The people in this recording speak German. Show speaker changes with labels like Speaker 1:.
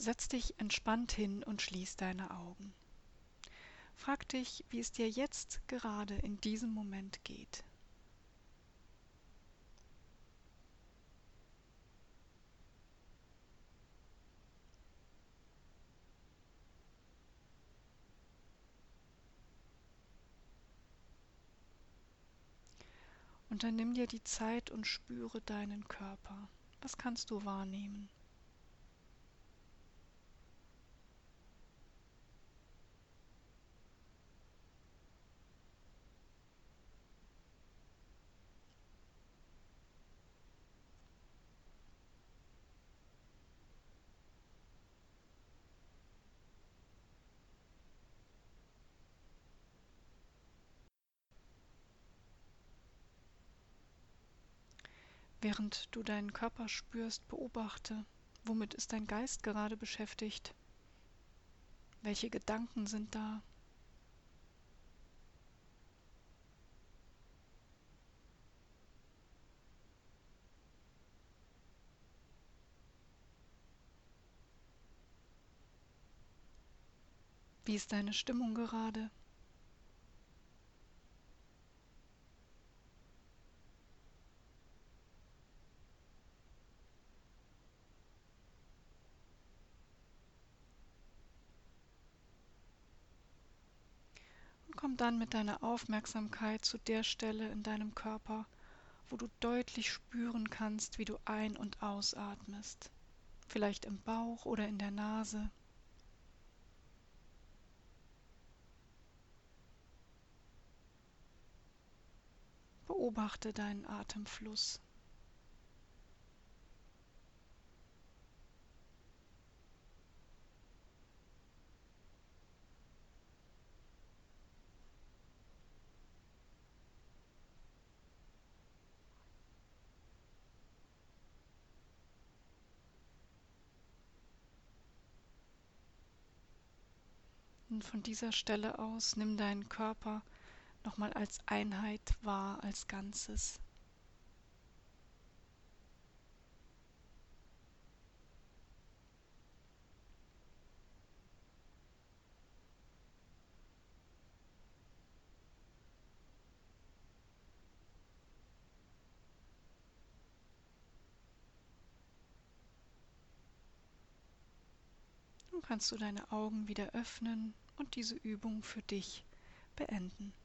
Speaker 1: Setz dich entspannt hin und schließ deine Augen. Frag dich, wie es dir jetzt gerade in diesem Moment geht. Und dann nimm dir die Zeit und spüre deinen Körper. Was kannst du wahrnehmen? Während du deinen Körper spürst, beobachte, womit ist dein Geist gerade beschäftigt? Welche Gedanken sind da? Wie ist deine Stimmung gerade? Und komm dann mit deiner Aufmerksamkeit zu der Stelle in deinem Körper, wo du deutlich spüren kannst, wie du ein- und ausatmest. Vielleicht im Bauch oder in der Nase. Beobachte deinen Atemfluss. Und von dieser Stelle aus nimm deinen Körper nochmal als Einheit wahr, als Ganzes. Nun kannst du deine Augen wieder öffnen und diese Übung für dich beenden.